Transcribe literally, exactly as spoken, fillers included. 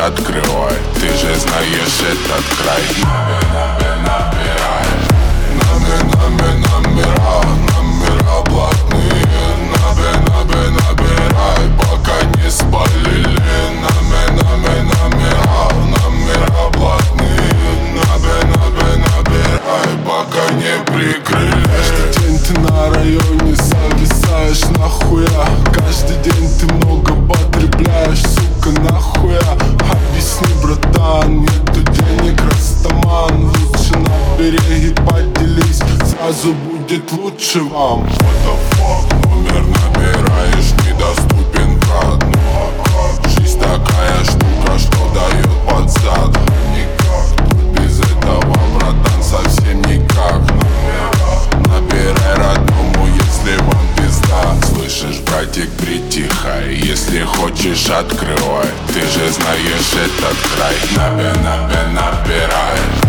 открывай. Ты же знаешь этот край. Набе, набирай. Набе, набе, номера, номера блатные. Набе, набе, набирай, пока не спалили. Набе, набе, номера, номера блатные. Набе, набе, набирай, пока не прикрыли. Каждый день ты на районе зависаешь нахуя. Каждый день ты много потребляешь, сука, нахуя. Объясни, братан, нету денег, растаман. Лучше набери и поделись, сразу будет лучше вам. What the fuck, номер набираешь, недоступен, брат. Ну а как? Жизнь такая штука, что дает под зад. Никак, тут без этого, братан, совсем никак. Номера набирай родному, если вам пизда. Слышишь, братик, притихай, если хочешь, открывай. Ты же знаешь этот край. Набе, набе, набирай.